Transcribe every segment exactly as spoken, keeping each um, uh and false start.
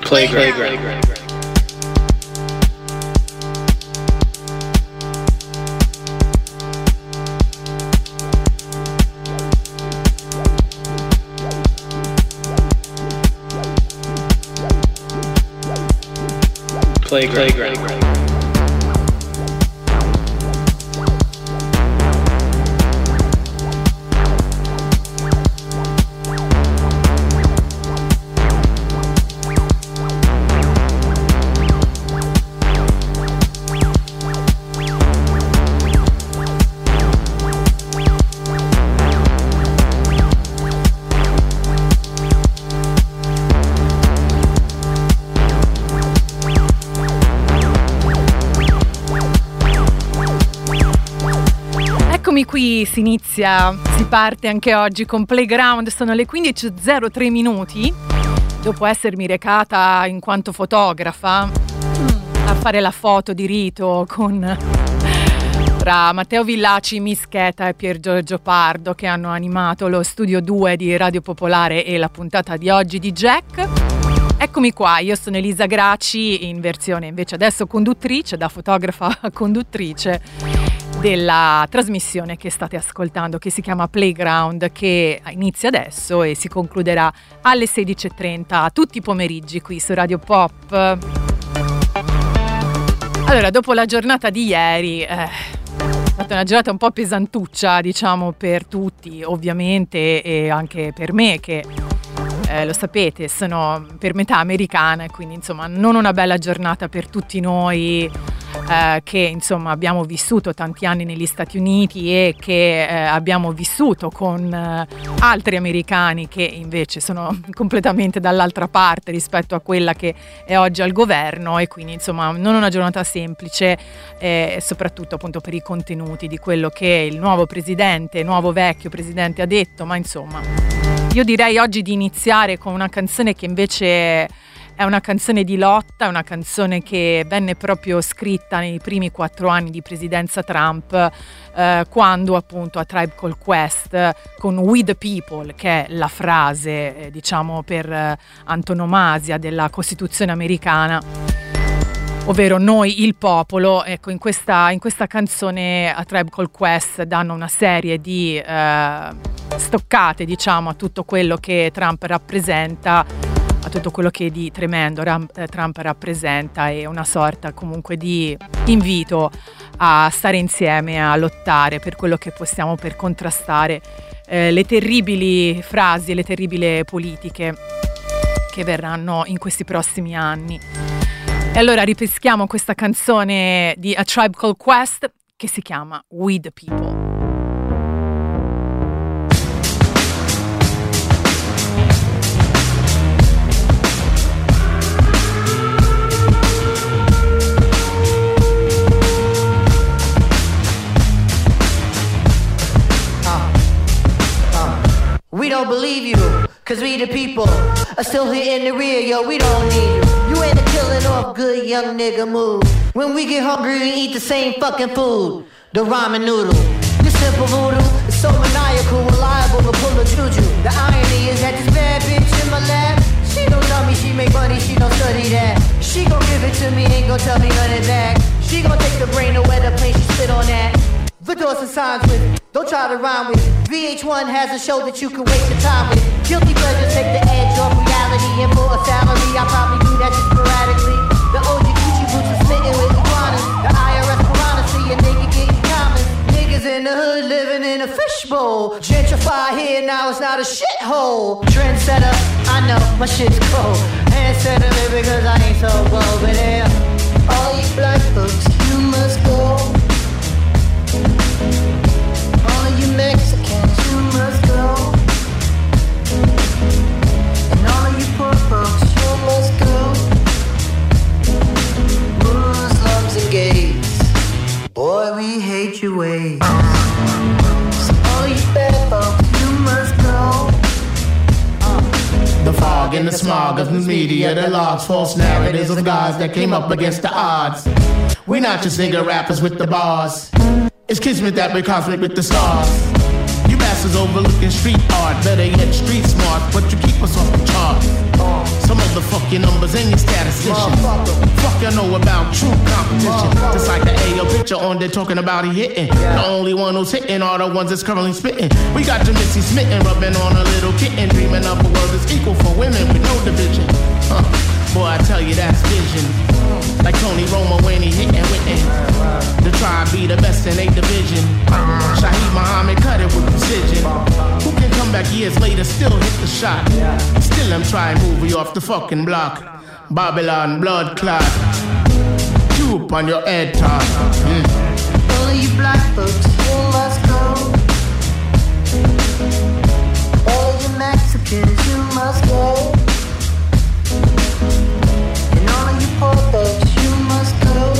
Playground. Playground. Playground. Playground. Qui si inizia, si parte anche oggi con Playground, sono le quindici e zero tre minuti, dopo essermi recata in quanto fotografa a fare la foto di rito con tra Matteo Villaci, Mischeta e Pier Giorgio Pardo, che hanno animato lo studio due di Radio Popolare e la puntata di oggi di Jack. Eccomi qua, io sono Elisa Graci, in versione invece adesso conduttrice, da fotografa a conduttrice della trasmissione che state ascoltando, che si chiama Playground, che inizia adesso e si concluderà alle sedici e trenta tutti i pomeriggi qui su Radio Pop. Allora, dopo la giornata di ieri, eh, è stata una giornata un po' pesantuccia, diciamo, per tutti, ovviamente, e anche per me, che eh, lo sapete, sono per metà americana, e quindi insomma non una bella giornata per tutti noi eh, che insomma abbiamo vissuto tanti anni negli Stati Uniti e che eh, abbiamo vissuto con eh, altri americani che invece sono completamente dall'altra parte rispetto a quella che è oggi al governo, e quindi insomma non una giornata semplice, eh, soprattutto appunto per i contenuti di quello che il nuovo presidente, nuovo vecchio presidente ha detto. Ma insomma, io direi oggi di iniziare con una canzone che invece è una canzone di lotta, è una canzone che venne proprio scritta nei primi quattro anni di presidenza Trump, eh, quando appunto a Tribe Called Quest, con We the People, che è la frase eh, diciamo per eh, antonomasia della Costituzione americana, ovvero noi il popolo. Ecco, in questa, in questa canzone a Tribe Called Quest danno una serie di eh, stoccate, diciamo, a tutto quello che Trump rappresenta, a tutto quello che di tremendo Ram- Trump rappresenta, e una sorta comunque di invito a stare insieme, a lottare per quello che possiamo, per contrastare eh, le terribili frasi e le terribili politiche che verranno in questi prossimi anni. E allora ripeschiamo questa canzone di A Tribe Called Quest che si chiama We the People. We don't believe you, cause we the people are still here in the rear, yo, we don't need you. You ain't a killing off good young nigga move. When we get hungry, we eat the same fucking food, the ramen noodle. This simple voodoo is so maniacal, reliable to pull a juju. The irony is that this bad bitch in my lap, she don't tell me she make money, she don't study that. She gon' give it to me, ain't gon' tell me none of that. She gon' take the brain to where the plane, she spit on that. The doors and signs with it, don't try to rhyme with it. V H one has a show that you can waste your time with. Guilty pleasures take the edge off reality, and for a salary, I probably do that just sporadically. The O G Gucci boots are smitten with iguanas. The I R S piranha see a nigga getting common. Niggas in the hood living in a fishbowl. Gentrify here, now it's not a shithole. Trendsetter, I know, my shit's cold. Handsetter, because I ain't so bold. But yeah, all you black folks, you must go. All you Mexicans, you must go. And all of you poor folks, you must go. Muslims and gays, boy, we hate your ways. So all you bad folks, you must go. The fog and the smog of the media, the logs, false narratives of gods that came up against the odds. We're not just nigga rappers with the bars. It's kismet that we're cosmic with the stars. You bastards overlooking street art, better yet street smart, but you keep us off the chart. Some of the fucking numbers numbers and your statistician. Fuck you know about true competition. Just like the A O picture on there talking about he hitting. The only one who's hitting are the ones that's currently spitting. We got your Missy smitten, rubbing on a little kitten, dreaming of a world that's equal for women with no division. Huh. Boy, I tell you that's vision. Like Tony Romo when he hitting with it. The tribe be the best in a division. Shaheed Muhammad cut it with precision. Who can come back years later, still hit the shot? Still I'm trying to move you off the fucking block. Babylon blood clot. You up on your head top. Mm. All of you black folks, you must go. All of you Mexicans, you must go. And all of you poor folks, you must go.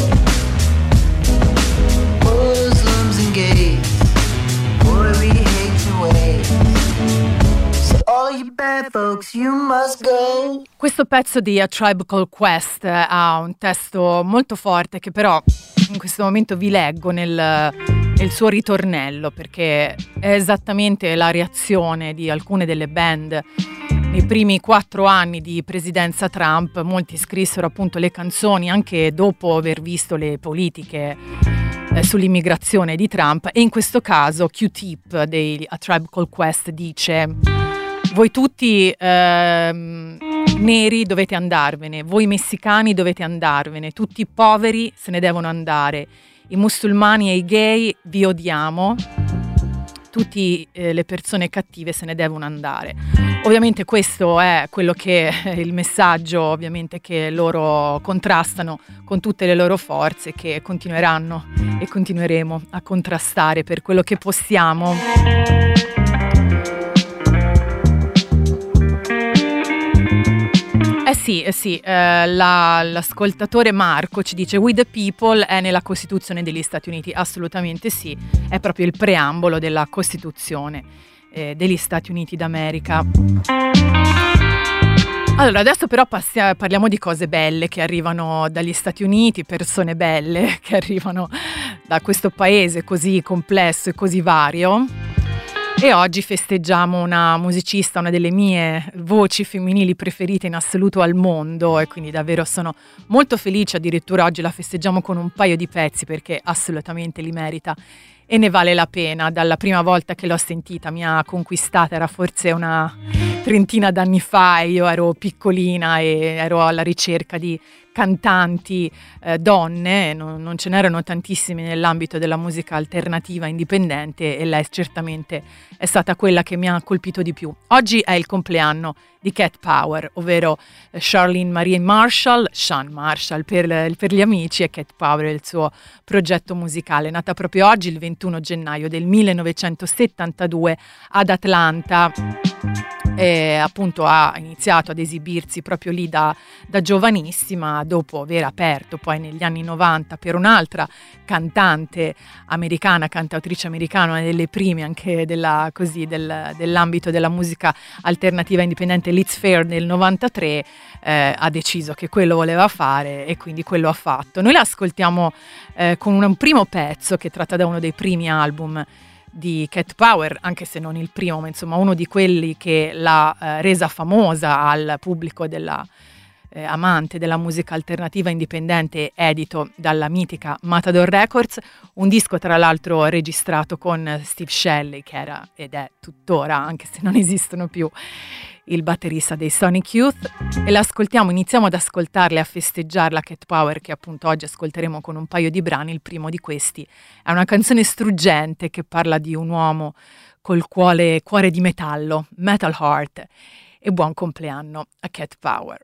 Muslims and gays, boy, we hate your ways. So all of you bad folks, you must go. Questo pezzo di A Tribe Called Quest ha un testo molto forte che però in questo momento vi leggo nel, nel suo ritornello, perché è esattamente la reazione di alcune delle band nei primi quattro anni di presidenza Trump. Molti scrissero appunto le canzoni anche dopo aver visto le politiche eh, sull'immigrazione di Trump, e in questo caso Q-Tip dei A Tribe Called Quest dice: voi tutti ehm, neri dovete andarvene, voi messicani dovete andarvene, tutti i poveri se ne devono andare, i musulmani e i gay vi odiamo, tutte eh, le persone cattive se ne devono andare. Ovviamente questo è quello che è il messaggio, ovviamente, che loro contrastano con tutte le loro forze, che continueranno e continueremo a contrastare per quello che possiamo. Eh sì, eh sì, eh, la, l'ascoltatore Marco ci dice We the People è nella Costituzione degli Stati Uniti. Assolutamente sì, è proprio il preambolo della Costituzione eh, degli Stati Uniti d'America. Allora, adesso però passia, parliamo di cose belle che arrivano dagli Stati Uniti, persone belle che arrivano da questo paese così complesso e così vario. E oggi festeggiamo una musicista, una delle mie voci femminili preferite in assoluto al mondo, e quindi davvero sono molto felice. Addirittura oggi la festeggiamo con un paio di pezzi perché assolutamente li merita e ne vale la pena. Dalla prima volta che l'ho sentita mi ha conquistata, era forse una trentina d'anni fa e io ero piccolina e ero alla ricerca di cantanti eh, donne, non, non ce n'erano tantissime nell'ambito della musica alternativa indipendente, e lei certamente è stata quella che mi ha colpito di più. Oggi è il compleanno di Cat Power, ovvero Charlene Marie Marshall, Sean Marshall per, per gli amici, e Cat Power è il suo progetto musicale, nata proprio oggi il ventuno gennaio del millenovecentosettantadue ad Atlanta. E appunto ha iniziato ad esibirsi proprio lì da, da giovanissima, dopo aver aperto poi negli anni novanta per un'altra cantante americana, cantautrice americana, una delle prime anche della, così, del, dell'ambito della musica alternativa indipendente, Liz Phair nel novantatré. Eh, ha deciso che quello voleva fare e quindi quello ha fatto. Noi la ascoltiamo eh, con un, un primo pezzo che tratta da uno dei primi album di Cat Power, anche se non il primo, ma insomma uno di quelli che l'ha eh, resa famosa al pubblico della eh, amante della musica alternativa indipendente, edito dalla mitica Matador Records, un disco tra l'altro registrato con Steve Shelley, che era ed è tuttora, anche se non esistono più, il batterista dei Sonic Youth, e l'ascoltiamo, iniziamo ad ascoltarla e a festeggiarla, Cat Power, che appunto oggi ascolteremo con un paio di brani. Il primo di questi è una canzone struggente che parla di un uomo col cuore, cuore di metallo, Metal Heart, e buon compleanno a Cat Power.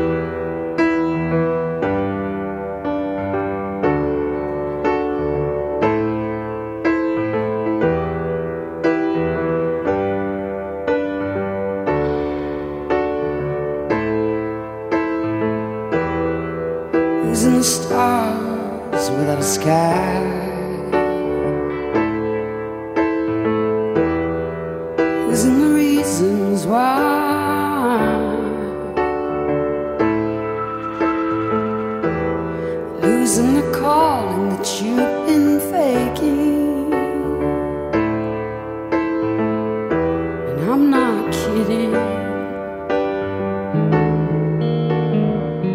In the stars without a sky, isn't the reasons why, losing the calling that you've been faking, and I'm not kidding.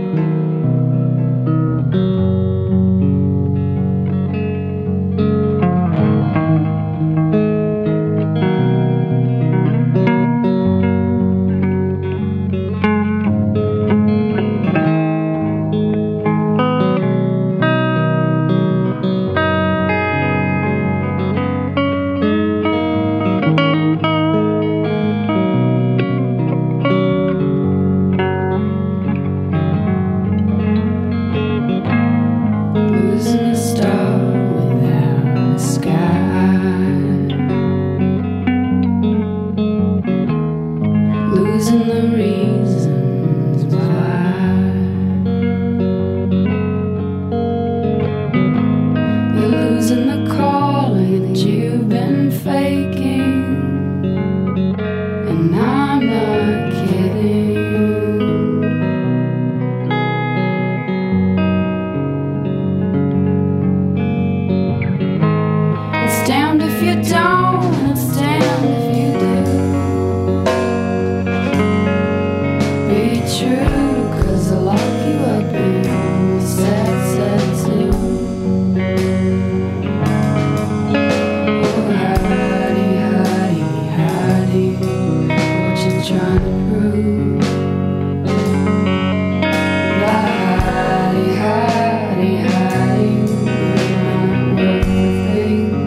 the reasons why. You're losing the calling that you've been faking, and I'm not kidding. It's damned if you don't, it's damned if you do. Be true, 'cause I'll lock you up in a sad, sad tune. Oh, hidey, hidey, hidey, what you trying to prove? Hidey, hidey, hidey, you're not worth a thing.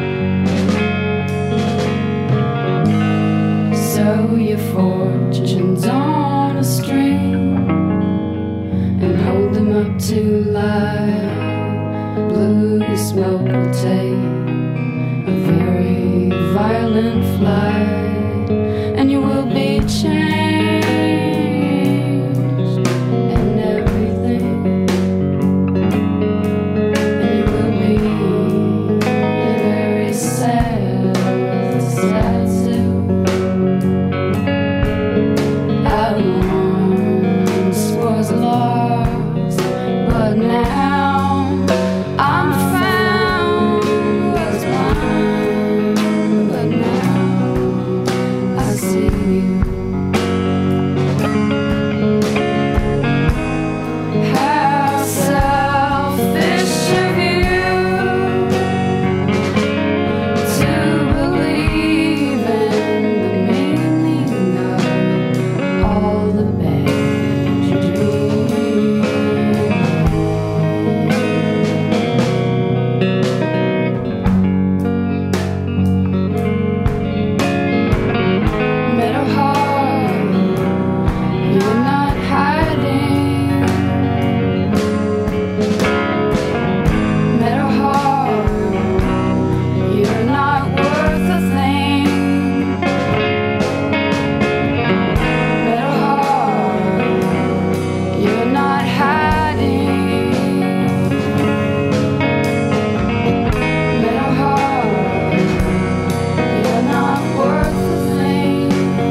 So your fortune's on a string and hold them up to light. Blue smoke will take a very violent flight, and you will be changed and everything, and you will be very sad, sad soon. I once was lost, but now I'm found. Was blind, but now I see you. How selfish of you to believe in the meaning of all the bad you dream. Metal heart, you're not hiding. Metal heart, you're not worth a thing. Metal heart, you're not hiding. Metal heart, you're not worth a thing.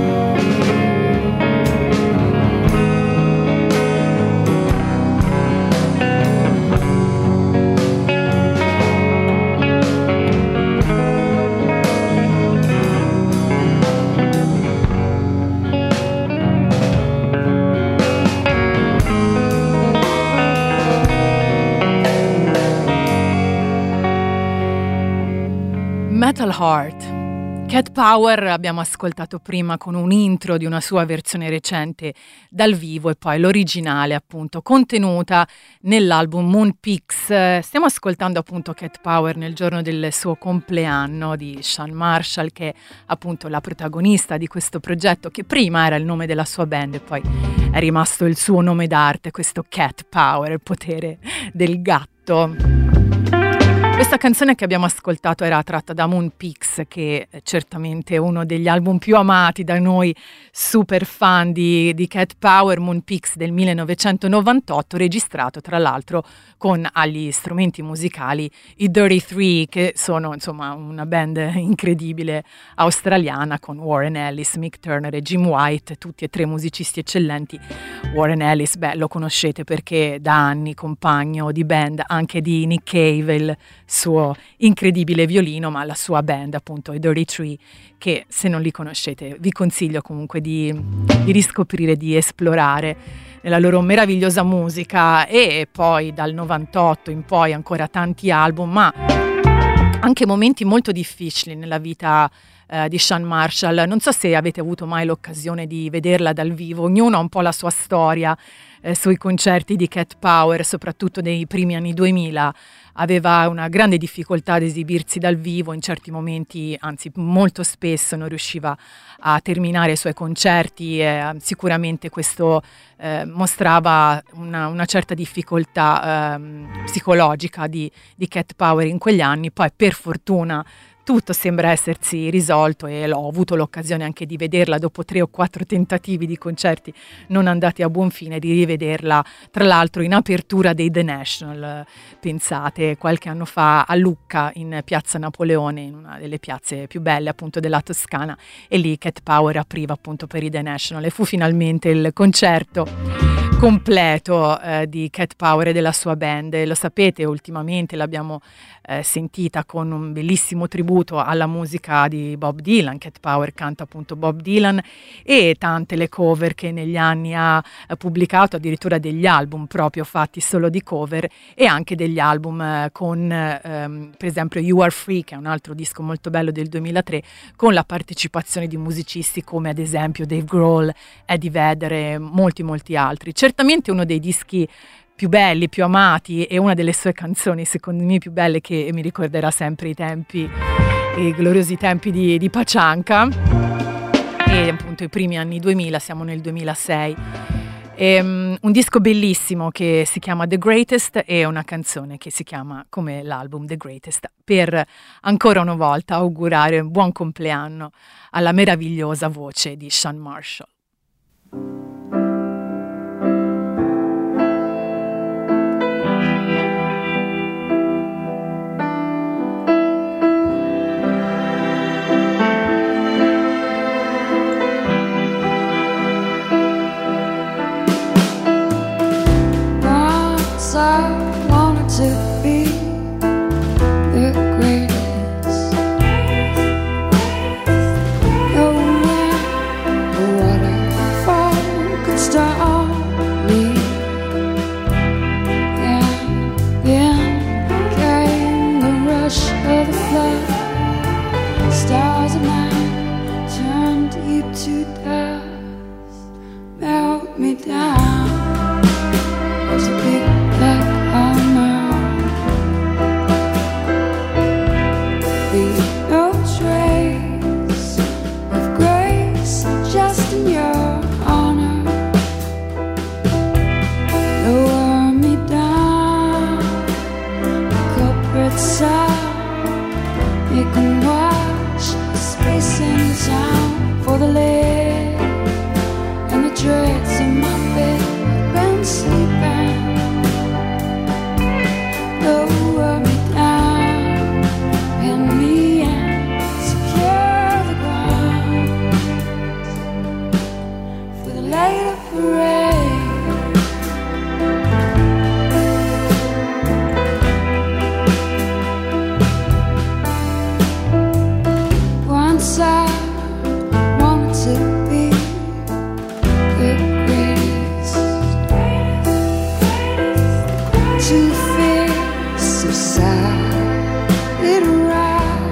Metal Heart. Cat Power abbiamo ascoltato prima con un intro di una sua versione recente dal vivo e poi l'originale appunto contenuta nell'album Moon Peaks. Stiamo ascoltando appunto Cat Power nel giorno del suo compleanno di Sean Marshall, che è appunto la protagonista di questo progetto che prima era il nome della sua band e poi è rimasto il suo nome d'arte, questo Cat Power, il potere del gatto. Questa canzone che abbiamo ascoltato era tratta da Moon Peaks, che è certamente uno degli album più amati da noi super fan di, di Cat Power. Moon Peaks del millenovecentonovantotto, registrato tra l'altro con agli strumenti musicali i Dirty Three, che sono insomma una band incredibile australiana con Warren Ellis, Mick Turner e Jim White, tutti e tre musicisti eccellenti. Warren Ellis, beh, lo conoscete perché da anni compagno di band anche di Nick Cave, il suo incredibile violino, ma la sua band appunto i Dirty Three, che se non li conoscete vi consiglio comunque di, di riscoprire, di esplorare nella loro meravigliosa musica. E poi dal novantotto in poi ancora tanti album, ma anche momenti molto difficili nella vita eh, di Sean Marshall. Non so se avete avuto mai l'occasione di vederla dal vivo, ognuno ha un po' la sua storia eh, sui concerti di Cat Power, soprattutto nei primi anni duemila. Aveva una grande difficoltà ad esibirsi dal vivo, in certi momenti, anzi molto spesso non riusciva a terminare i suoi concerti e sicuramente questo eh, mostrava una, una certa difficoltà eh, psicologica di, di Cat Power in quegli anni. Poi per fortuna tutto sembra essersi risolto e l'ho avuto l'occasione anche di vederla dopo tre o quattro tentativi di concerti non andati a buon fine, di rivederla tra l'altro in apertura dei The National, pensate, qualche anno fa a Lucca in piazza Napoleone, in una delle piazze più belle appunto della Toscana, e lì Cat Power apriva appunto per i The National e fu finalmente il concerto completo eh, di Cat Power e della sua band. E lo sapete, ultimamente l'abbiamo eh, sentita con un bellissimo tributo alla musica di Bob Dylan. Cat Power canta appunto Bob Dylan, e tante le cover che negli anni ha eh, pubblicato, addirittura degli album proprio fatti solo di cover, e anche degli album eh, con ehm, per esempio You Are Free, che è un altro disco molto bello del duemilatré, con la partecipazione di musicisti come ad esempio Dave Grohl, Eddie Vedder e molti molti altri. Certamente uno dei dischi più belli, più amati, e una delle sue canzoni secondo me più belle, che mi ricorderà sempre i tempi, i gloriosi tempi di, di Pacianca, e appunto i primi anni duemila, siamo nel duemilasei. E, um, un disco bellissimo che si chiama The Greatest, e una canzone che si chiama come l'album The Greatest, per ancora una volta augurare un buon compleanno alla meravigliosa voce di Sean Marshall. I wanted to be the greatest. No wind or waterfall could stop me. And then came the rush of the flood. Stars of night turned deep to dust, melt me down. It's a big black armor. Leave no trace of grace, just in your honor. Lower me down, the culprit side. You can watch the space in the sound for the leg and the dreads of my bed. Been sleeping. Lower me down, pin me in, secure the ground for the later parade. Once I wanted to be the greatest, to face society right,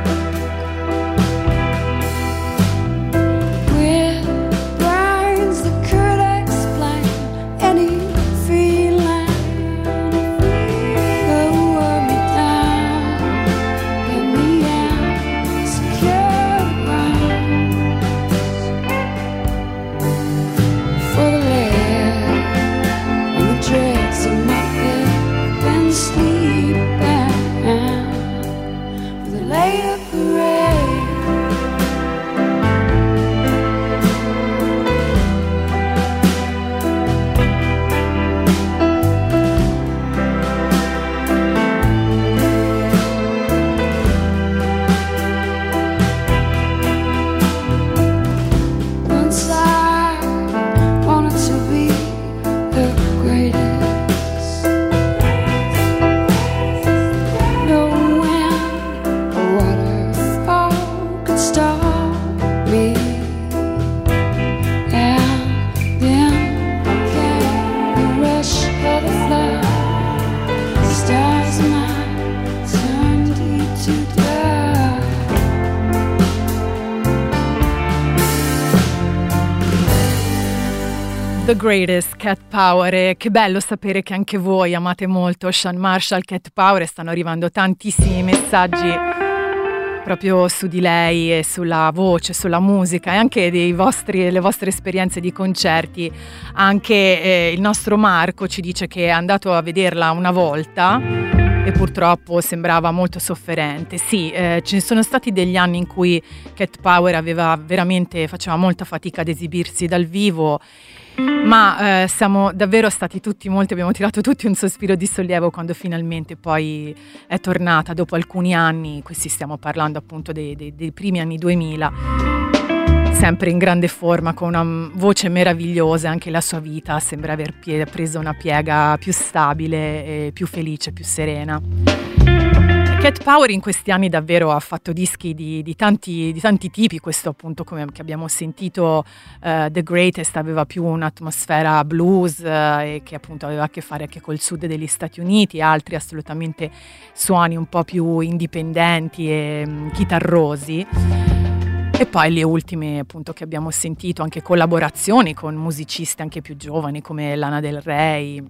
with brains that could explain any feeling. Lower me down, in the end, secure ground for the lead and the dregs of my bed. Been sleeping for the later parade. Once I wanted to be the greatest. No wind or waterfall could stop me. And then came the rush of the flood. Stars might turn deep to dust. The Greatest, Cat Power. E che bello sapere che anche voi amate molto Sean Marshall, Cat Power, e stanno arrivando tantissimi messaggi proprio su di lei e sulla voce, sulla musica, e anche dei vostri, delle vostre esperienze di concerti. Anche eh, il nostro Marco ci dice che è andato a vederla una volta e purtroppo sembrava molto sofferente. Sì, eh, ci sono stati degli anni in cui Cat Power aveva veramente, faceva molta fatica ad esibirsi dal vivo, ma eh, siamo davvero stati tutti molti, abbiamo tirato tutti un sospiro di sollievo quando finalmente poi è tornata dopo alcuni anni. Questi stiamo parlando appunto dei, dei, dei primi anni duemila, sempre in grande forma, con una voce meravigliosa. Anche la sua vita sembra aver pie- preso una piega più stabile, e più felice, più serena. Cat Power in questi anni davvero ha fatto dischi di, di, tanti, di tanti tipi. Questo appunto, come che abbiamo sentito, uh, The Greatest aveva più un'atmosfera blues uh, e che appunto aveva a che fare anche col sud degli Stati Uniti, altri assolutamente suoni un po' più indipendenti e um, chitarrosi. E poi le ultime appunto che abbiamo sentito, anche collaborazioni con musicisti anche più giovani come Lana Del Rey.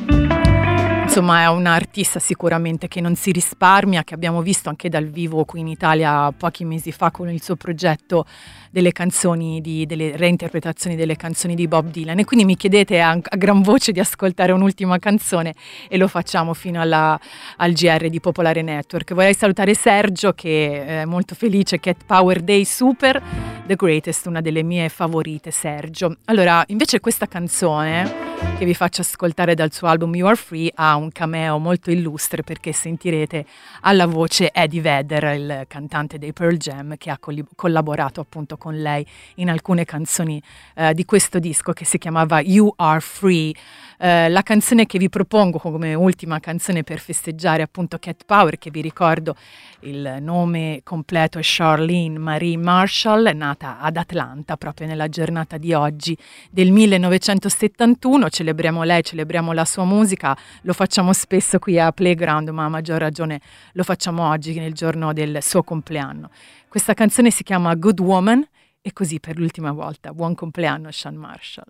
Insomma, è un'artista sicuramente che non si risparmia, che abbiamo visto anche dal vivo qui in Italia pochi mesi fa con il suo progetto delle canzoni, di, delle reinterpretazioni delle canzoni di Bob Dylan. E quindi mi chiedete a, a gran voce di ascoltare un'ultima canzone e lo facciamo fino alla, al G R di Popolare Network. Vorrei salutare Sergio, che è molto felice, Cat Power Day Super, The Greatest, una delle mie favorite, Sergio. Allora, invece questa canzone che vi faccio ascoltare dal suo album You Are Free ha un cameo molto illustre, perché sentirete alla voce Eddie Vedder, il cantante dei Pearl Jam, che ha colli- collaborato appunto con lei in alcune canzoni eh, di questo disco che si chiamava You Are Free. Eh, la canzone che vi propongo come ultima canzone per festeggiare appunto Cat Power, che vi ricordo il nome completo è Charlene Marie Marshall, è nata ad Atlanta proprio nella giornata di oggi del millenovecentosettantuno. Celebriamo lei, celebriamo la sua musica, lo facciamo spesso qui a Playground, ma a maggior ragione lo facciamo oggi nel giorno del suo compleanno. Questa canzone si chiama Good Woman, e così per l'ultima volta buon compleanno Sean Marshall.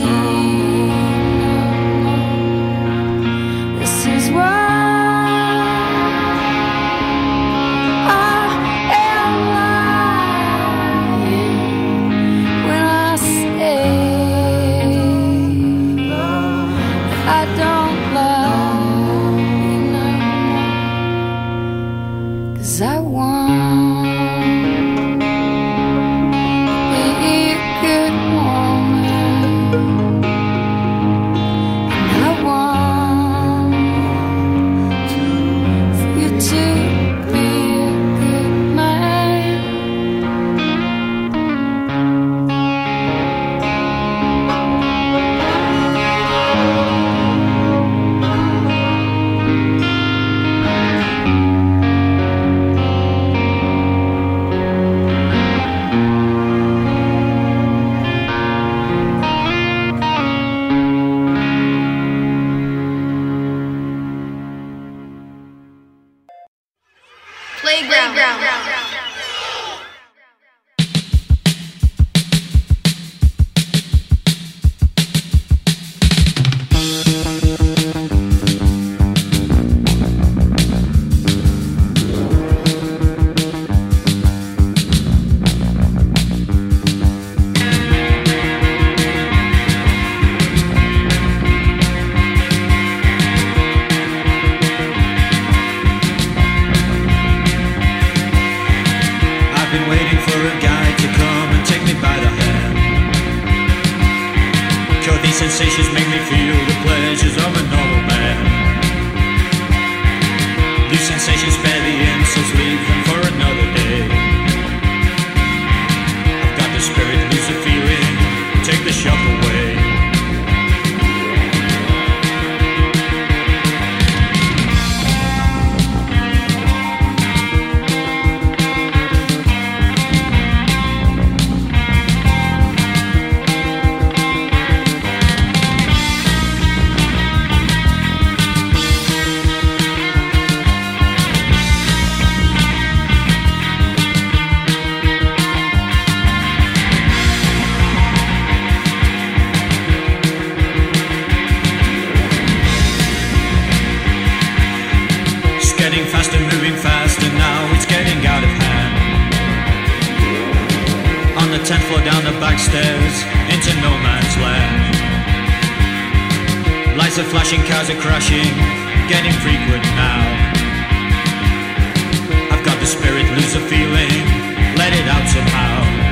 This is why these sensations make me feel the pleasures of a normal man. These sensations spare the insults, leave them for another day. I've got the spirit, lose the feeling, take the shock away. Tenth floor down the back stairs into no man's land. Lights are flashing, cars are crashing, getting frequent now. I've got the spirit, lose the feeling, let it out somehow.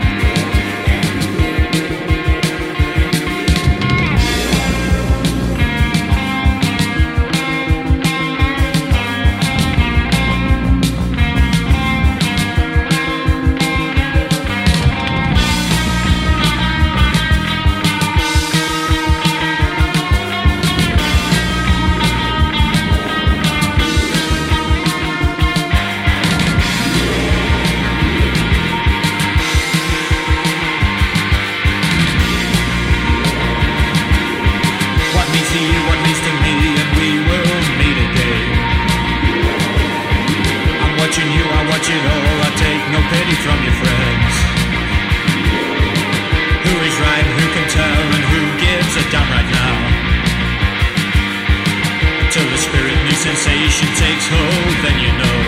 Sensation takes hold, then you know.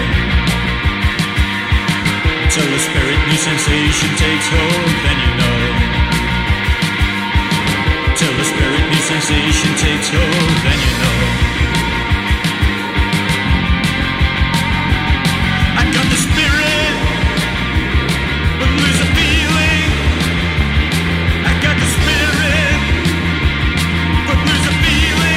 Until the spirit new sensation takes hold, then you know. Until the spirit new sensation takes hold, then you know. I got the spirit, but lose the feeling. I got the spirit, but lose the feeling.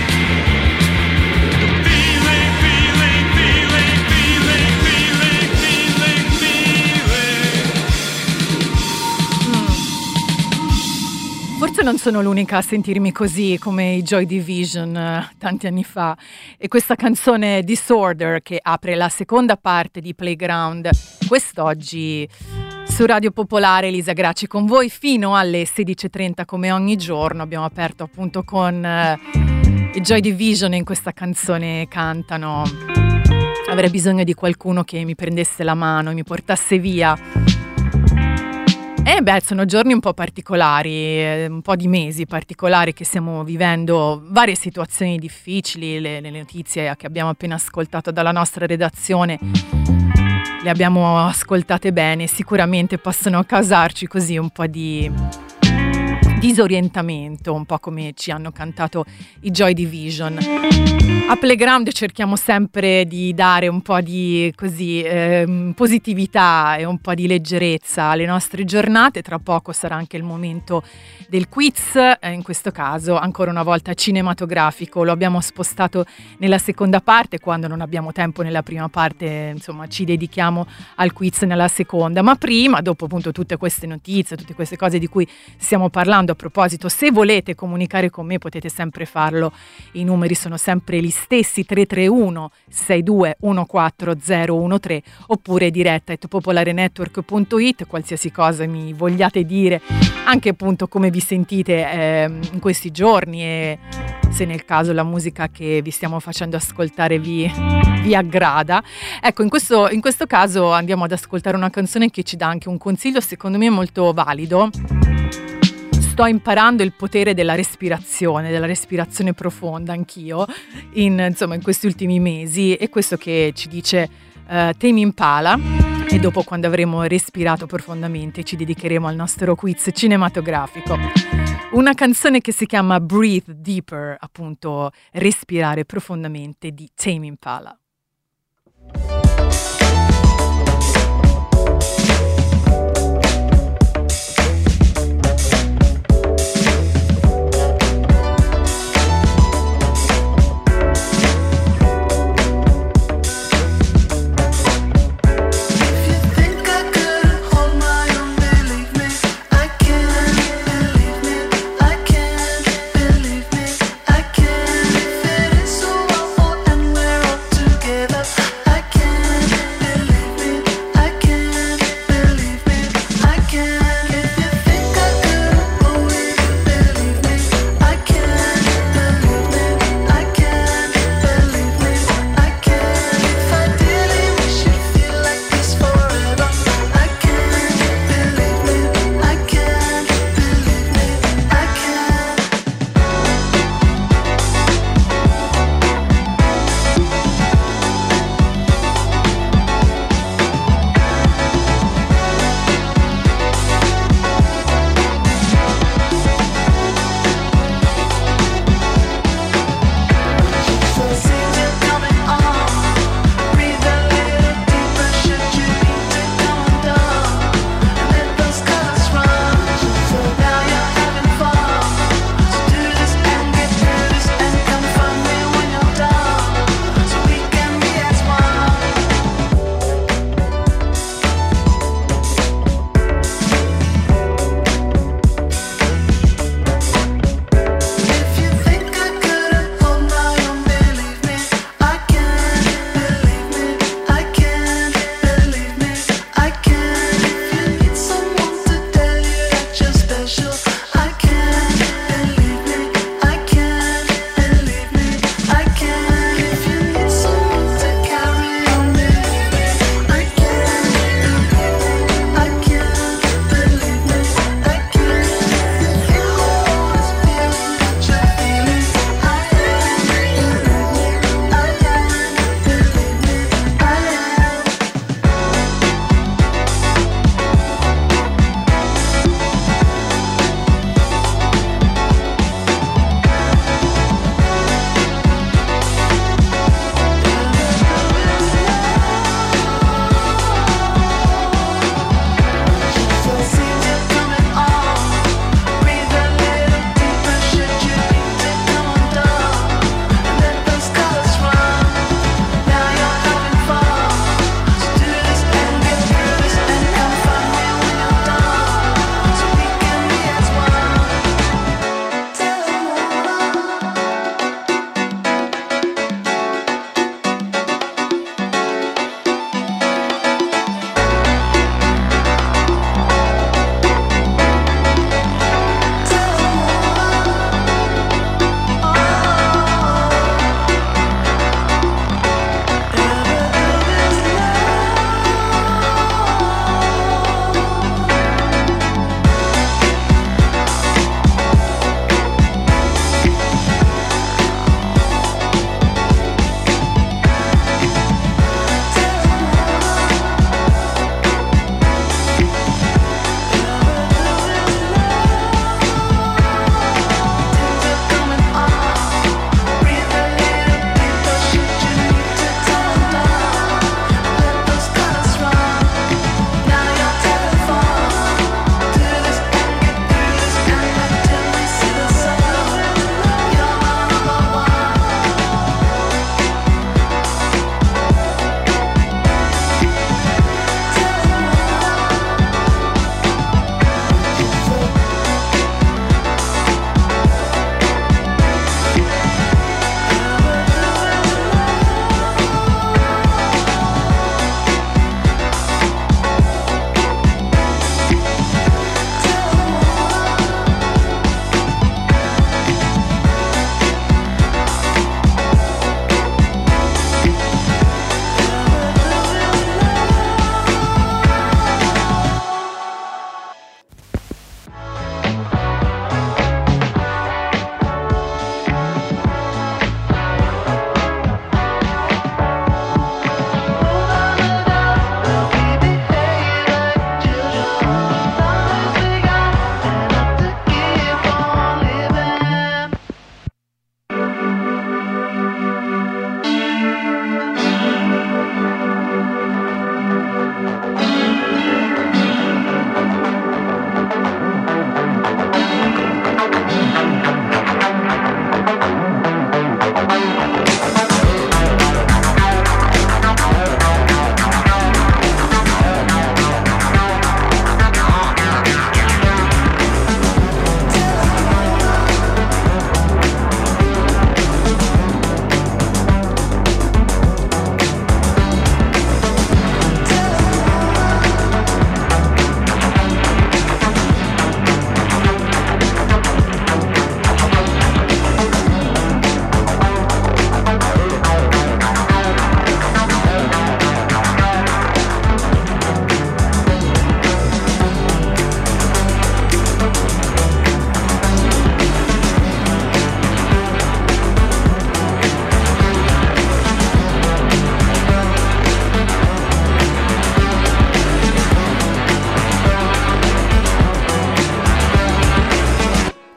Forse non sono l'unica a sentirmi così come i Joy Division eh, tanti anni fa, e questa canzone Disorder che apre la seconda parte di Playground quest'oggi su Radio Popolare. Elisa Gracci con voi fino alle sedici e trenta come ogni giorno. Abbiamo aperto appunto con eh, i Joy Division, e in questa canzone cantano: avrei bisogno di qualcuno che mi prendesse la mano e mi portasse via. Eh beh, sono giorni un po' particolari, un po' di mesi particolari che stiamo vivendo, varie situazioni difficili. Le, le notizie che abbiamo appena ascoltato dalla nostra redazione le abbiamo ascoltate bene, sicuramente possono causarci così un po' di disorientamento, un po' come ci hanno cantato i Joy Division. A Playground cerchiamo sempre di dare un po' di così eh, positività e un po' di leggerezza alle nostre giornate. Tra poco sarà anche il momento del quiz, eh, in questo caso ancora una volta cinematografico. Lo abbiamo spostato nella seconda parte, quando non abbiamo tempo nella prima parte, insomma ci dedichiamo al quiz nella seconda. Ma prima, dopo appunto tutte queste notizie, tutte queste cose di cui stiamo parlando, a proposito, se volete comunicare con me potete sempre farlo, i numeri sono sempre gli stessi: tre tre uno sei due uno quattro zero uno tre, oppure diretta at popolarenetwork punto it. Qualsiasi cosa mi vogliate dire, anche appunto come vi sentite eh, in questi giorni, e se nel caso la musica che vi stiamo facendo ascoltare vi, vi aggrada. Ecco, in questo, in questo caso andiamo ad ascoltare una canzone che ci dà anche un consiglio secondo me molto valido. Sto imparando il potere della respirazione, della respirazione profonda anch'io, in, insomma, in questi ultimi mesi, e questo che ci dice uh, Tame Impala. E dopo, quando avremo respirato profondamente, ci dedicheremo al nostro quiz cinematografico. Una canzone che si chiama Breathe Deeper, appunto respirare profondamente, di Tame Impala.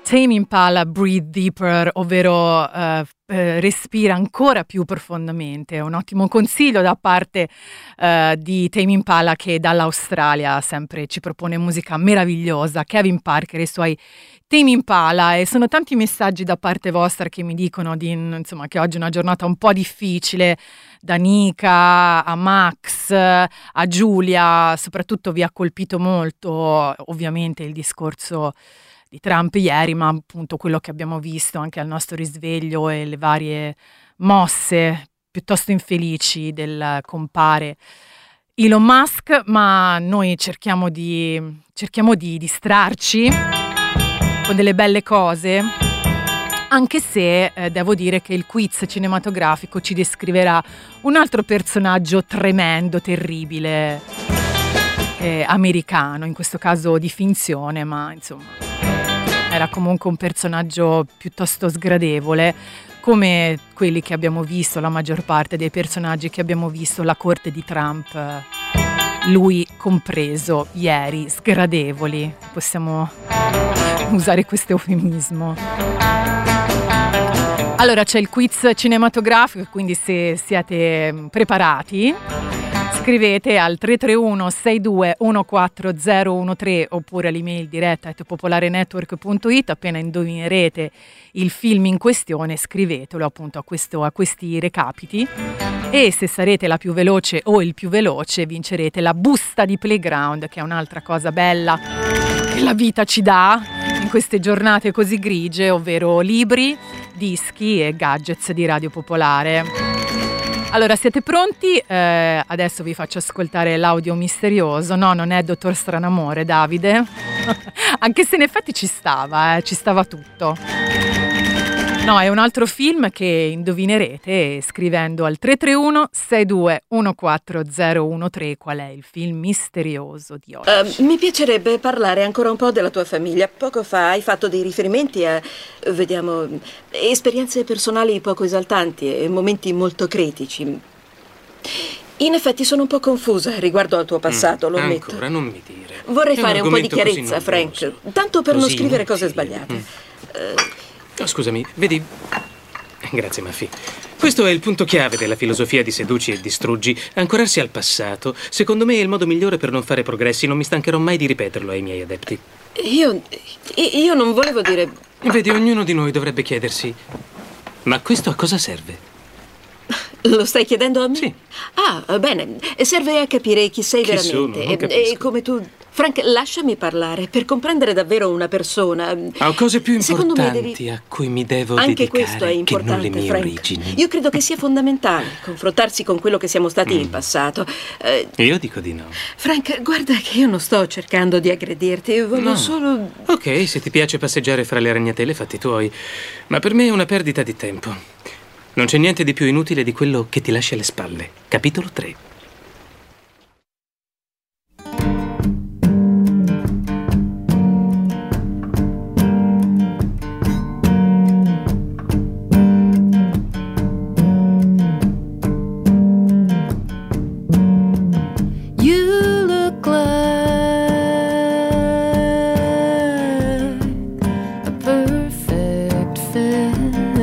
Tame Impala Breathe Deeper, ovvero eh, eh, respira ancora più profondamente. Un ottimo consiglio da parte eh, di Tame Impala, che dall'Australia sempre ci propone musica meravigliosa. Kevin Parker e i suoi Tame Impala, e sono tanti messaggi da parte vostra che mi dicono di, insomma, che oggi è una giornata un po' difficile, da Nika a Max a Giulia. Soprattutto vi ha colpito molto ovviamente il discorso di Trump ieri, ma appunto quello che abbiamo visto anche al nostro risveglio e le varie mosse piuttosto infelici del compare Elon Musk. Ma noi cerchiamo di, cerchiamo di distrarci con delle belle cose, anche se eh, devo dire che il quiz cinematografico ci descriverà un altro personaggio tremendo, terribile, eh, americano, in questo caso di finzione, ma insomma era comunque un personaggio piuttosto sgradevole, come quelli che abbiamo visto, la maggior parte dei personaggi che abbiamo visto alla corte di Trump, lui compreso, ieri, sgradevoli, possiamo usare questo eufemismo. Allora c'è il quiz cinematografico, quindi se siete preparati scrivete al tre tre uno sei due uno quattro zero uno tre oppure all'email diretta at popolarenetwork punto it. Appena indovinerete il film in questione scrivetelo appunto a, questo, a questi recapiti, e se sarete la più veloce o il più veloce vincerete la busta di Playground, che è un'altra cosa bella che la vita ci dà in queste giornate così grigie, ovvero libri, dischi e gadgets di Radio Popolare. Allora, siete pronti? Eh, adesso vi faccio ascoltare l'audio misterioso. No, non è Dottor Stranamore, Davide. Anche se in effetti ci stava, eh, ci stava tutto. No, è un altro film che indovinerete scrivendo al tre tre uno sei due uno quattro zero uno tre qual è il film misterioso di oggi. Uh, mi piacerebbe parlare ancora un po' della tua famiglia. Poco fa hai fatto dei riferimenti a, vediamo, esperienze personali poco esaltanti e momenti molto critici. In effetti sono un po' confusa riguardo al tuo passato, mm, lo ammetto. Ancora, non mi dire. Vorrei È fare un, un po' di chiarezza, così Frank, tanto per così non scrivere inutile. cose sbagliate. Mm. Uh, Oh, scusami, vedi... Grazie, Maffi. Questo è il punto chiave della filosofia di seduci e distruggi. Ancorarsi al passato, secondo me, è il modo migliore per non fare progressi. Non mi stancherò mai di ripeterlo ai miei adepti. Io... io non volevo dire... Vedi, ognuno di noi dovrebbe chiedersi: ma questo a cosa serve? Lo stai chiedendo a me? Sì. Ah, bene. Serve a capire chi sei Chi veramente. sono? Non E, capisco. e come tu... Frank, lasciami parlare. Per comprendere davvero una persona... Ho cose più secondo me importanti devi... a cui mi devo Anche dedicare questo è che non importante, le mie Frank. origini. Io credo che sia fondamentale confrontarsi con quello che siamo stati Mm. in passato. Eh, Io dico di no. Frank, guarda che io non sto cercando di aggredirti, voglio No. solo... Ok, se ti piace passeggiare fra le ragnatele, fatti tuoi. Ma per me è una perdita di tempo. Non c'è niente di più inutile di quello che ti lascia alle spalle. Capitolo tre. You look like a perfect fit.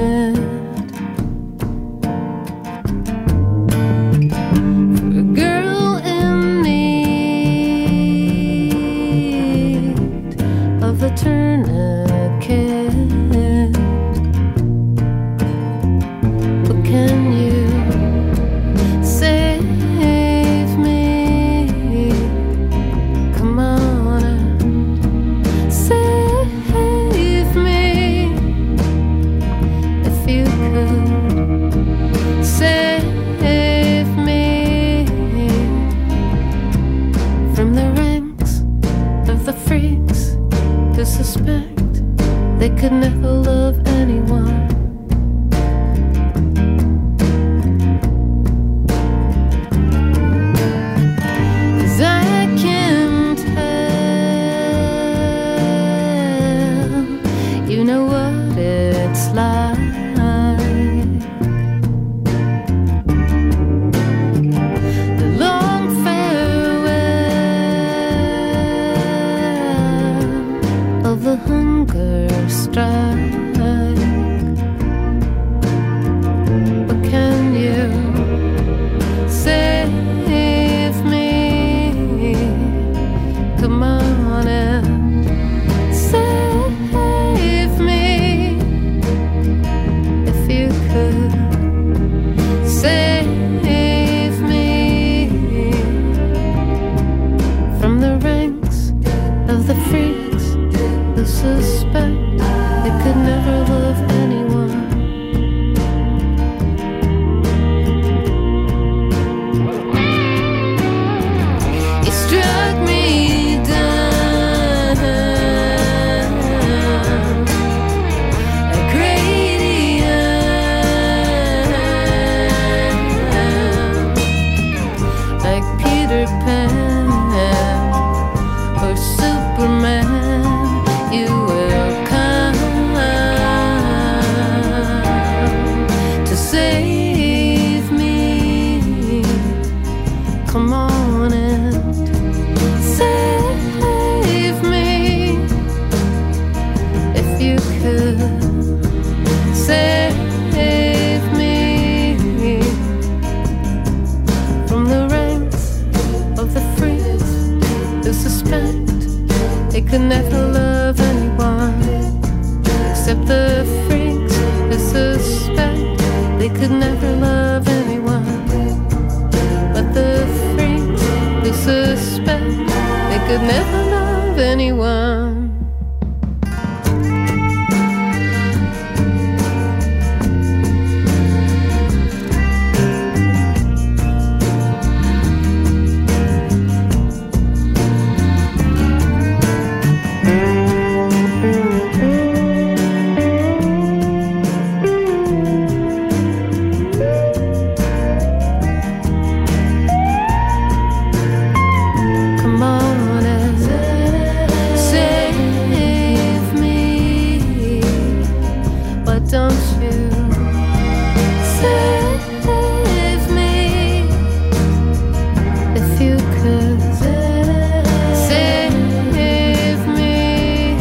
For a girl in need of a tourniquet. But can you save me? Come on and save me. If you could save me from the ranks of the freaks who suspect they could never love anyone. 'Cause I can tell, you know what it's like. The long farewell of the hunger spell. strike. But can you save me? Come on and save me. If you could save me from the ranks of the freaks who suspect they could never love anyone. You struck me down a gradient like Peter Pan or Superman. You will come to save me. Come on and save me. If you could save me from the ranks of the freaks who suspect they could never love anyone, except the freaks who suspect they could never love anyone. But the freaks who suspect they could never love anyone. Come on and save me. Why don't you save me? If you could save me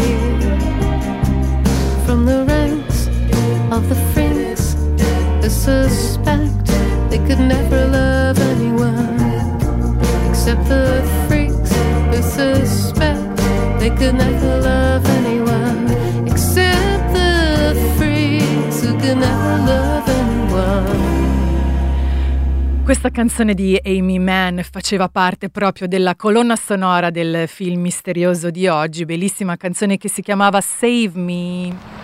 from the ranks of the freaks who suspect they could never love anyone, except the freaks who suspect they could never love anyone, except the freaks who could never love anyone. Questa canzone di Amy Mann faceva parte proprio della colonna sonora del film misterioso di oggi, bellissima canzone che si chiamava Save Me.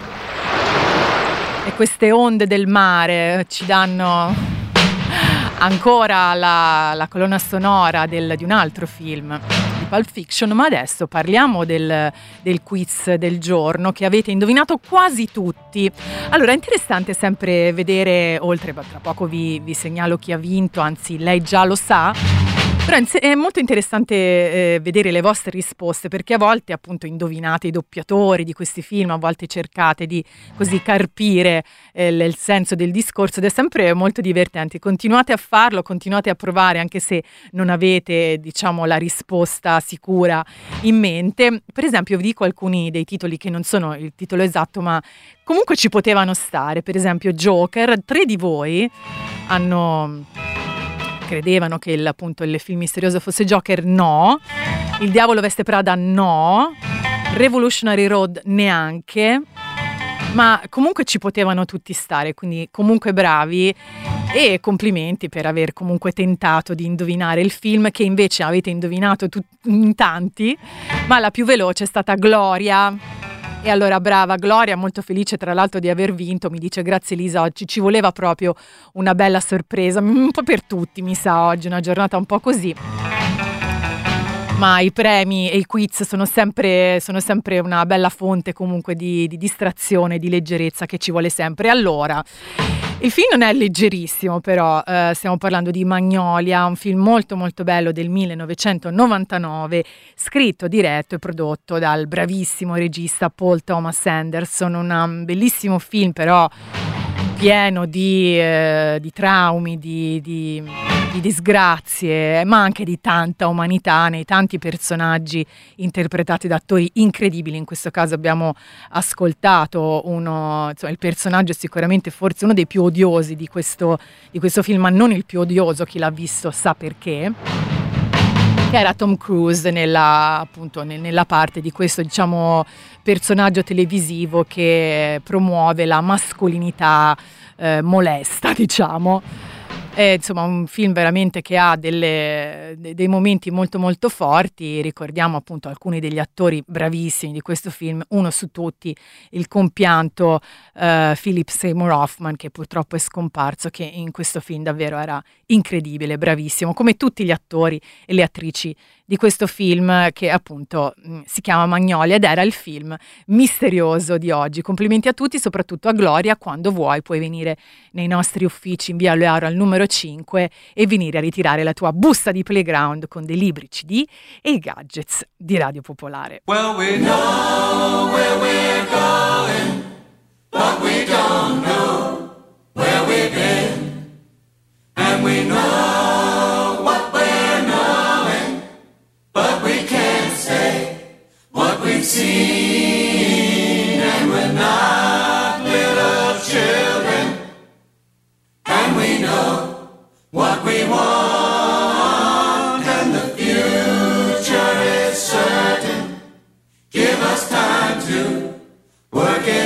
E queste onde del mare ci danno ancora la, la colonna sonora del, di un altro film, di Pulp Fiction, ma adesso parliamo del, del quiz del giorno che avete indovinato quasi tutti. Allora, è interessante sempre vedere, oltre, tra poco vi, vi segnalo chi ha vinto, anzi lei già lo sa, però è molto interessante eh, vedere le vostre risposte, perché a volte appunto indovinate i doppiatori di questi film, a volte cercate di così carpire eh, il senso del discorso ed è sempre molto divertente. Continuate a farlo, continuate a provare anche se non avete, diciamo, la risposta sicura in mente. Per esempio vi dico alcuni dei titoli che non sono il titolo esatto, ma comunque ci potevano stare. Per esempio Joker, tre di voi hanno... credevano che il, appunto il film misterioso fosse Joker, no. Il diavolo veste Prada, no. Revolutionary Road, neanche. Ma comunque ci potevano tutti stare, quindi comunque bravi e complimenti per aver comunque tentato di indovinare il film, che invece avete indovinato tut- in tanti, ma la più veloce è stata Gloria. E allora brava Gloria, molto felice tra l'altro di aver vinto, mi dice grazie Elisa, oggi ci voleva proprio una bella sorpresa, un po' per tutti mi sa oggi, una giornata un po' così. Ma i premi e i quiz sono sempre, sono sempre una bella fonte comunque di, di distrazione, di leggerezza che ci vuole sempre. Allora, il film non è leggerissimo però, eh, stiamo parlando di Magnolia, un film molto molto bello del millenovecentonovantanove, scritto, diretto e prodotto dal bravissimo regista Paul Thomas Anderson, un bellissimo film però pieno di, eh, di traumi, di... di di disgrazie, ma anche di tanta umanità nei tanti personaggi interpretati da attori incredibili. In questo caso abbiamo ascoltato uno, insomma, il personaggio sicuramente forse uno dei più odiosi di questo, di questo film, ma non il più odioso, chi l'ha visto sa perché, che era Tom Cruise nella, appunto, nella parte di questo, diciamo, personaggio televisivo che promuove la mascolinità eh, molesta, diciamo. È insomma un film veramente che ha delle, dei momenti molto molto forti. Ricordiamo appunto alcuni degli attori bravissimi di questo film, uno su tutti il compianto uh, Philip Seymour Hoffman, che purtroppo è scomparso, che in questo film davvero era incredibile, bravissimo, come tutti gli attori e le attrici di questo film, che appunto mh, si chiama Magnolia ed era il film misterioso di oggi. Complimenti a tutti, soprattutto a Gloria. Quando vuoi puoi venire nei nostri uffici in via Learo al numero cinque e venire a ritirare la tua busta di Playground con dei libri, C D e i gadgets di Radio Popolare. Well, we know where we're going, but we don't know where we've been. And we know what we're knowing, but we can't say what we've seen. And we're not little children, and we know what we want, and the future is certain. Give us time to work it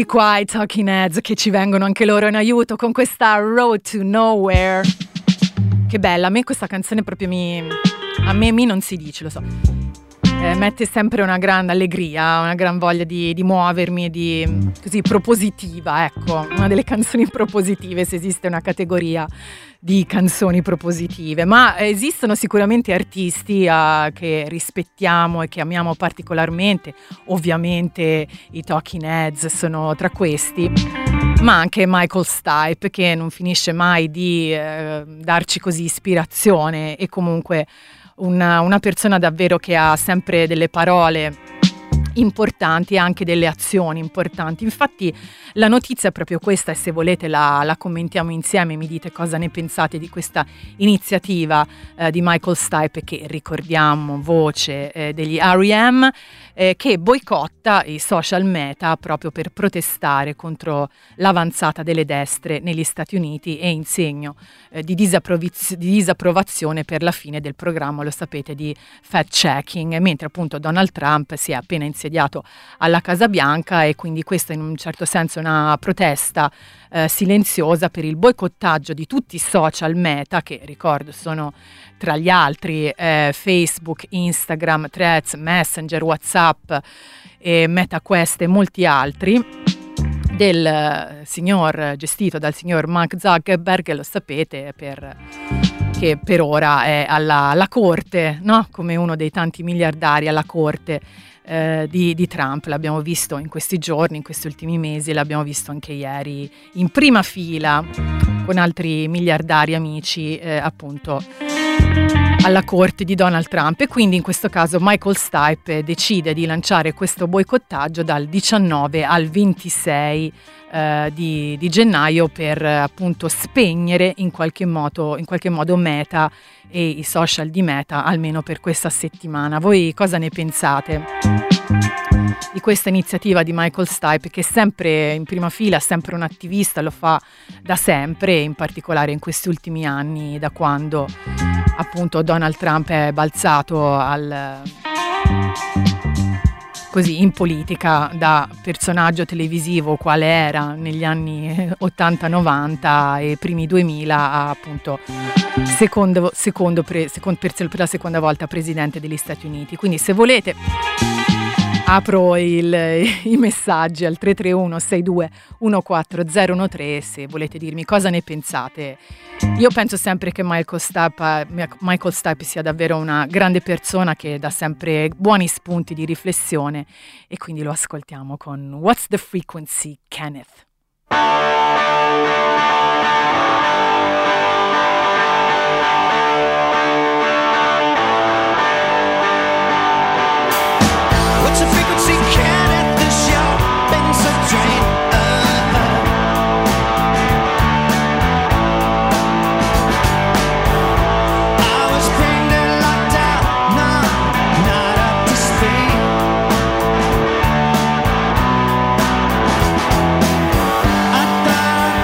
Eccoli qua i Talking Heads che ci vengono anche loro in aiuto con questa Road to Nowhere. Che bella, a me questa canzone proprio mi... a me mi non si dice, lo so. Eh, mette sempre una grande allegria, una gran voglia di, di muovermi e di... così propositiva, ecco. Una delle canzoni propositive, se esiste una categoria di canzoni propositive, ma esistono sicuramente artisti uh, che rispettiamo e che amiamo particolarmente, ovviamente i Talking Heads sono tra questi, ma anche Michael Stipe che non finisce mai di uh, darci così ispirazione e comunque una, una persona davvero che ha sempre delle parole importanti e anche delle azioni importanti. Infatti la notizia è proprio questa e se volete la, la commentiamo insieme, mi dite cosa ne pensate di questa iniziativa eh, di Michael Stipe che ricordiamo voce eh, degli R E M eh, che boicotta i social meta proprio per protestare contro l'avanzata delle destre negli Stati Uniti e in segno eh, di, disapproviz- di disapprovazione per la fine del programma, lo sapete, di fact checking, mentre appunto Donald Trump si è appena insediato alla Casa Bianca e quindi questa in un certo senso è una protesta eh, silenziosa per il boicottaggio di tutti i social meta che ricordo sono tra gli altri eh, Facebook, Instagram, Threads, Messenger, WhatsApp e MetaQuest e molti altri del eh, signor gestito dal signor Mark Zuckerberg, lo sapete, per che per ora è alla, alla corte, no? Come uno dei tanti miliardari alla corte eh, di, di Trump. L'abbiamo visto in questi giorni, in questi ultimi mesi, l'abbiamo visto anche ieri in prima fila con altri miliardari amici eh, appunto alla corte di Donald Trump, e quindi in questo caso Michael Stipe decide di lanciare questo boicottaggio dal diciannove al ventisei eh, di, di gennaio per eh, appunto spegnere in qualche modo, in qualche modo Meta e i social di Meta almeno per questa settimana. Voi cosa ne pensate di questa iniziativa di Michael Stipe, che è sempre in prima fila, sempre un attivista, lo fa da sempre, in particolare in questi ultimi anni, da quando appunto Donald Trump è balzato al così in politica da personaggio televisivo quale era negli anni ottanta novanta e primi duemila a appunto secondo, secondo, pre, secondo per, per la seconda volta presidente degli Stati Uniti. Quindi se volete apro il, i messaggi al tre tre uno sei due uno quattro zero uno tre se volete dirmi cosa ne pensate. Io penso sempre che Michael Stipe, Michael Stipe sia davvero una grande persona che dà sempre buoni spunti di riflessione, e quindi lo ascoltiamo con What's the Frequency, Kenneth. What's the frequency, Kenneth? This your been so drained. Uh-huh. I was cleaned and locked out, no, not up to speed. I thought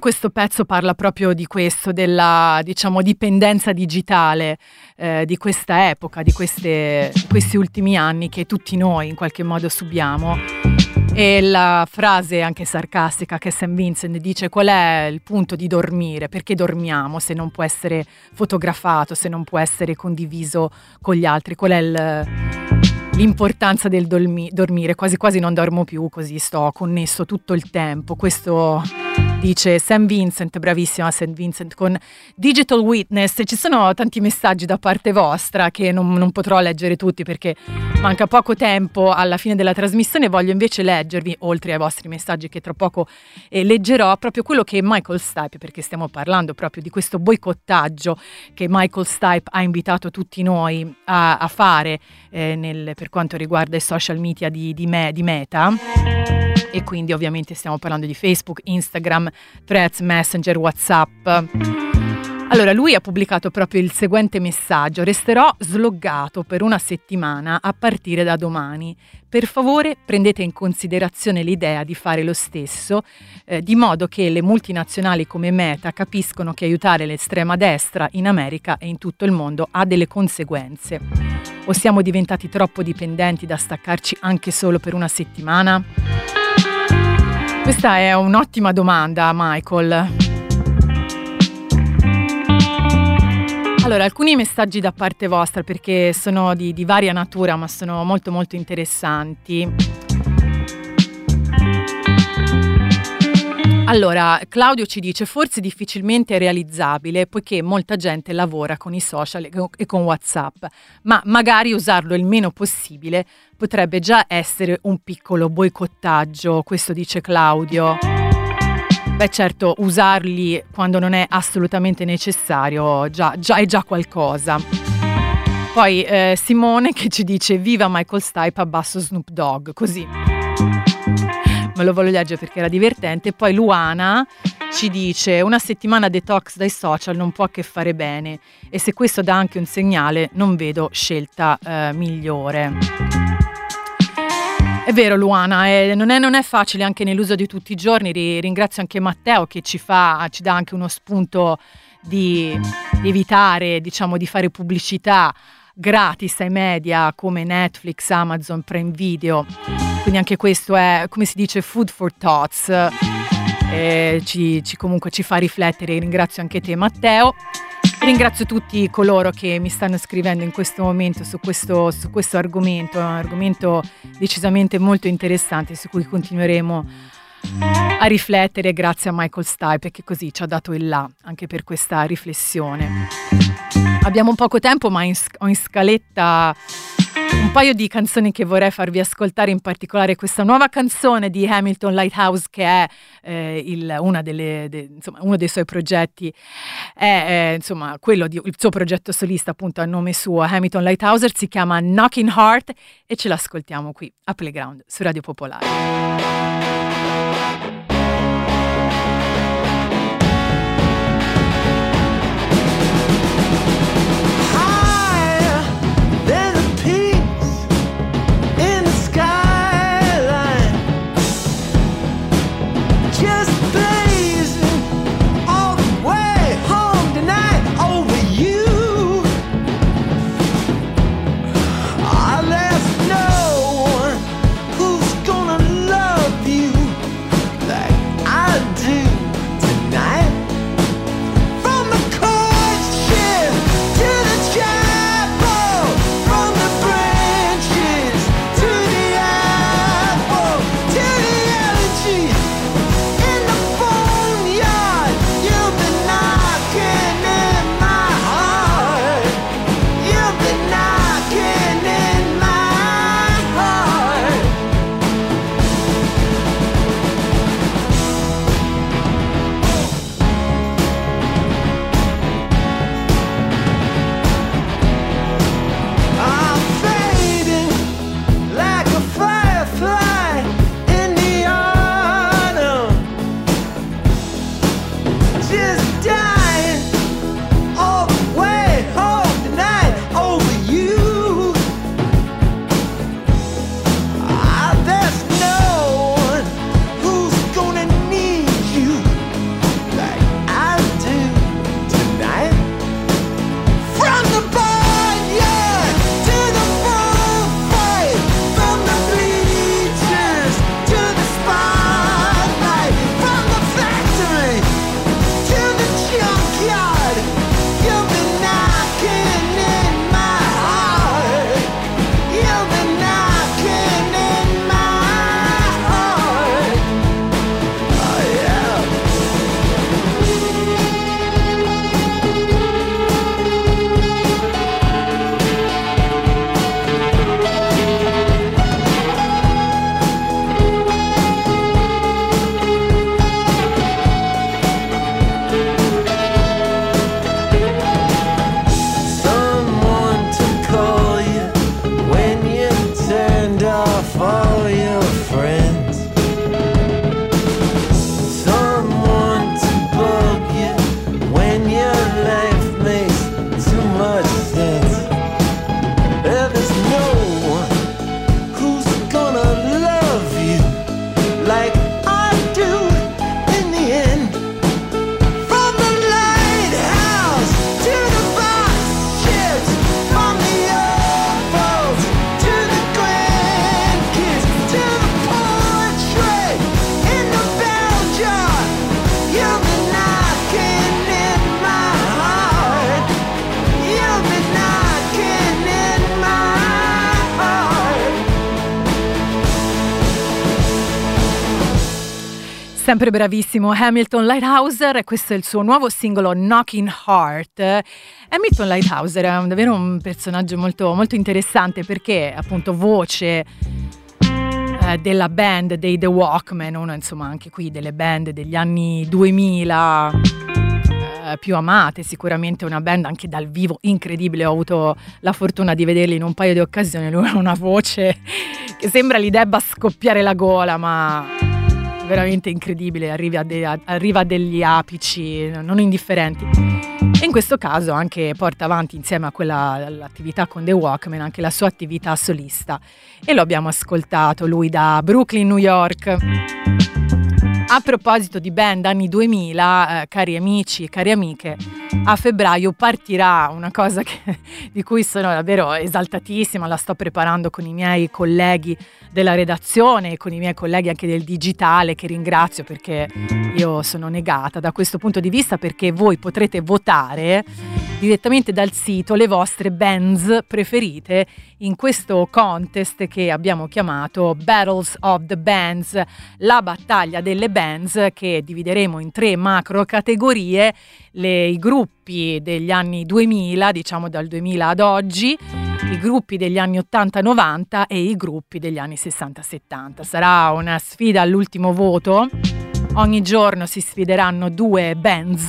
questo pezzo parla proprio di questo, della, diciamo, dipendenza digitale eh, di questa epoca, di queste, questi ultimi anni che tutti noi in qualche modo subiamo. E la frase anche sarcastica che Saint Vincent dice: qual è il punto di dormire? Perché dormiamo se non può essere fotografato, se non può essere condiviso con gli altri? Qual è il... l'importanza del dolmi- dormire? Quasi quasi non dormo più, così sto connesso tutto il tempo. Questo dice Saint Vincent, bravissima Saint Vincent, con Digital Witness. Ci sono tanti messaggi da parte vostra che non, non potrò leggere tutti perché manca poco tempo alla fine della trasmissione. Voglio invece leggervi, oltre ai vostri messaggi che tra poco eh, leggerò, proprio quello che Michael Stipe, perché stiamo parlando proprio di questo boicottaggio che Michael Stipe ha invitato tutti noi a, a fare eh, nel, per quanto riguarda i social media di, di, me, di Meta. E quindi ovviamente stiamo parlando di Facebook, Instagram, Threads, Messenger, WhatsApp. Allora, lui ha pubblicato proprio il seguente messaggio: resterò sloggato per una settimana a partire da domani. Per favore prendete in considerazione l'idea di fare lo stesso, eh, di modo che le multinazionali come Meta capiscono che aiutare l'estrema destra in America e in tutto il mondo ha delle conseguenze. O siamo diventati troppo dipendenti da staccarci anche solo per una settimana? Questa è un'ottima domanda, Michael. Allora, alcuni messaggi da parte vostra, perché sono di, di varia natura, ma sono molto molto interessanti. Allora, Claudio ci dice: forse difficilmente realizzabile, poiché molta gente lavora con i social e con WhatsApp, ma magari usarlo il meno possibile potrebbe già essere un piccolo boicottaggio. Questo dice Claudio. Beh, certo, usarli quando non è assolutamente necessario già, già è già qualcosa. Poi eh, Simone che ci dice: viva Michael Stipe, abbasso Snoop Dogg, così. Me lo voglio leggere perché era divertente. Poi Luana ci dice: una settimana detox dai social non può che fare bene, e se questo dà anche un segnale non vedo scelta eh, migliore. È vero, Luana, eh, non, è, non è facile anche nell'uso di tutti i giorni. Ri, ringrazio anche Matteo che ci fa, ci dà anche uno spunto di, di evitare, diciamo, di fare pubblicità gratis ai media come Netflix, Amazon, Prime Video. Quindi anche questo è, come si dice, food for thoughts. Eh, ci, ci comunque ci fa riflettere. Ringrazio anche te, Matteo. Ringrazio tutti coloro che mi stanno scrivendo in questo momento su questo, su questo argomento. È un argomento decisamente molto interessante su cui continueremo a riflettere, grazie a Michael Stipe che così ci ha dato il là anche per questa riflessione. Abbiamo poco tempo, ma in, ho in scaletta un paio di canzoni che vorrei farvi ascoltare, in particolare questa nuova canzone di Hamilton Lighthouse, che è eh, il, una delle, de, insomma, uno dei suoi progetti, è eh, insomma quello di, il suo progetto solista, appunto a nome suo, Hamilton Lighthouser, si chiama Knocking Heart, e ce l'ascoltiamo qui a Playground su Radio Popolare. Love you. Sempre bravissimo Hamilton Lighthouser, e questo è il suo nuovo singolo Knocking Heart. Hamilton Lighthouser è un, davvero un personaggio molto, molto interessante, perché appunto voce eh, della band dei The Walkmen, una insomma anche qui delle band degli anni duemila eh, più amate, sicuramente una band anche dal vivo incredibile. Ho avuto la fortuna di vederli in un paio di occasioni, lui ha una voce che sembra gli debba scoppiare la gola, ma veramente incredibile, arriva a, de- arriva a degli apici non indifferenti, e in questo caso anche porta avanti, insieme a quella all'attività con The Walkmen, anche la sua attività solista, e lo abbiamo ascoltato lui da Brooklyn, New York. A proposito di band anni duemila, eh, cari amici e cari amiche, a febbraio partirà una cosa che, di cui sono davvero esaltatissima, la sto preparando con i miei colleghi della redazione e con i miei colleghi anche del digitale, che ringrazio perché io sono negata da questo punto di vista, perché voi potrete votare direttamente dal sito le vostre bands preferite in questo contest che abbiamo chiamato Battles of the Bands, la battaglia delle bands, che divideremo in tre macro categorie: le, i gruppi degli anni duemila, diciamo dal duemila ad oggi, i gruppi degli anni ottanta novanta e i gruppi degli anni sessanta settanta. Sarà una sfida all'ultimo voto, ogni giorno si sfideranno due bands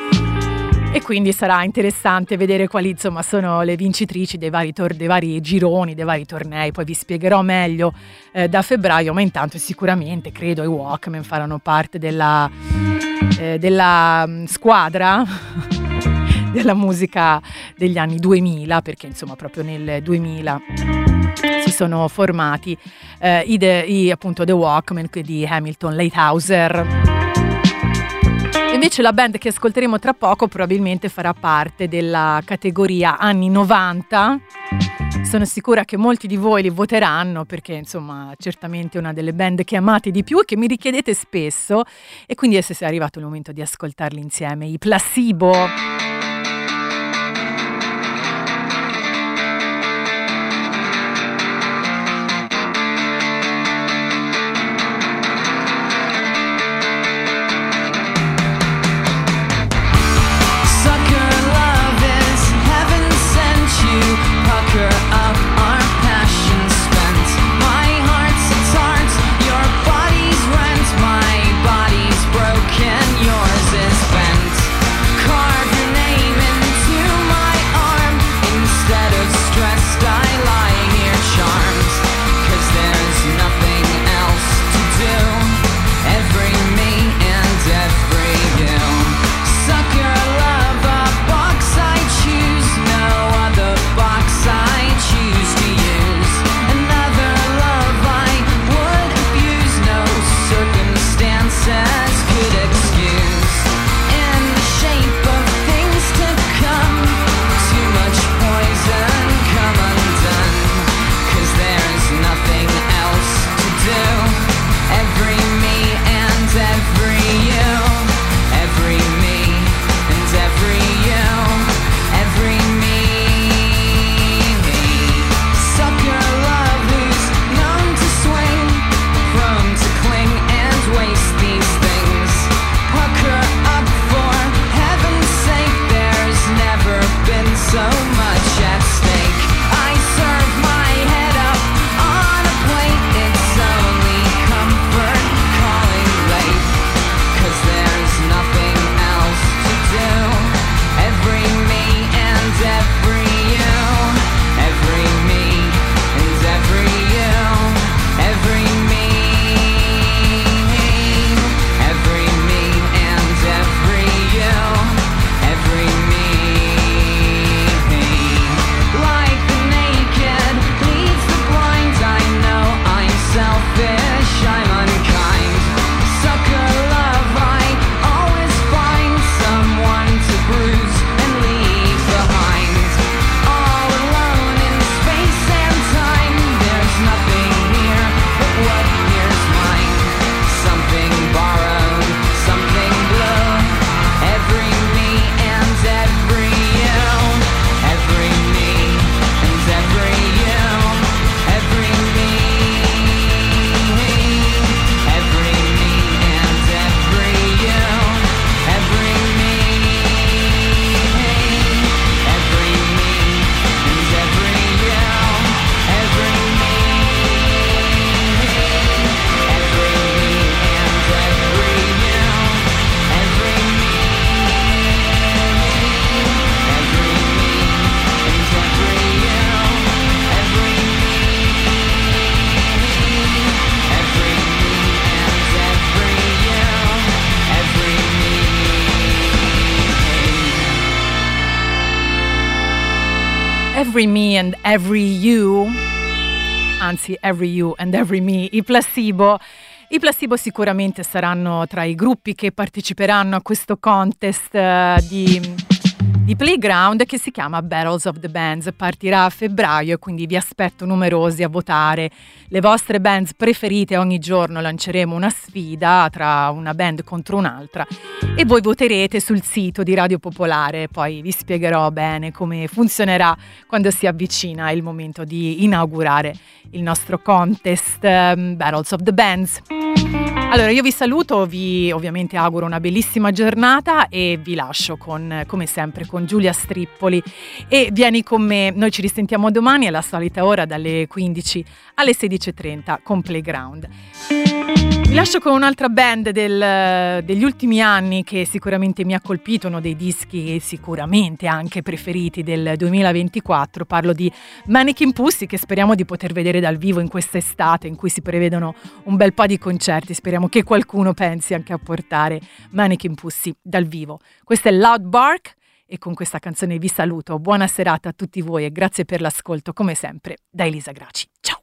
e quindi sarà interessante vedere quali insomma sono le vincitrici dei vari, tor- dei vari gironi, dei vari tornei. Poi vi spiegherò meglio eh, da febbraio, ma intanto sicuramente credo i Walkmen faranno parte della, eh, della um, squadra della musica degli anni duemila, perché insomma proprio nel duemila si sono formati eh, i, de- i appunto The Walkmen di Hamilton Lighthouser. Invece la band che ascolteremo tra poco probabilmente farà parte della categoria anni novanta. Sono sicura che molti di voi li voteranno, perché insomma certamente è una delle band che amate di più e che mi richiedete spesso, e quindi adesso è arrivato il momento di ascoltarli insieme. I Placebo. Yours is bent. Carve your Every Me and Every You, anzi Every You and Every Me, i Placebo. I Placebo sicuramente saranno tra i gruppi che parteciperanno a questo contest uh, di... di Playground che si chiama Battles of the Bands. Partirà a febbraio e quindi vi aspetto numerosi a votare le vostre bands preferite. Ogni giorno lanceremo una sfida tra una band contro un'altra e voi voterete sul sito di Radio Popolare. Poi vi spiegherò bene come funzionerà quando si avvicina il momento di inaugurare il nostro contest um, Battles of the Bands. Allora io vi saluto, vi ovviamente auguro una bellissima giornata e vi lascio con, come sempre, con Giulia Strippoli e Vieni con me. Noi ci risentiamo domani alla solita ora dalle quindici alle sedici e trenta con Playground. Vi lascio con un'altra band del, degli ultimi anni che sicuramente mi ha colpito, uno dei dischi sicuramente anche preferiti del duemilaventiquattro. Parlo di Mannequin Pussy, che speriamo di poter vedere dal vivo in quest'estate, in cui si prevedono un bel po' di concerti. Speriamo che qualcuno pensi anche a portare Mannequin Pussy dal vivo. Questo è Loud Bark e con questa canzone vi saluto. Buona serata a tutti voi e grazie per l'ascolto, come sempre, da Elisa Graci. Ciao!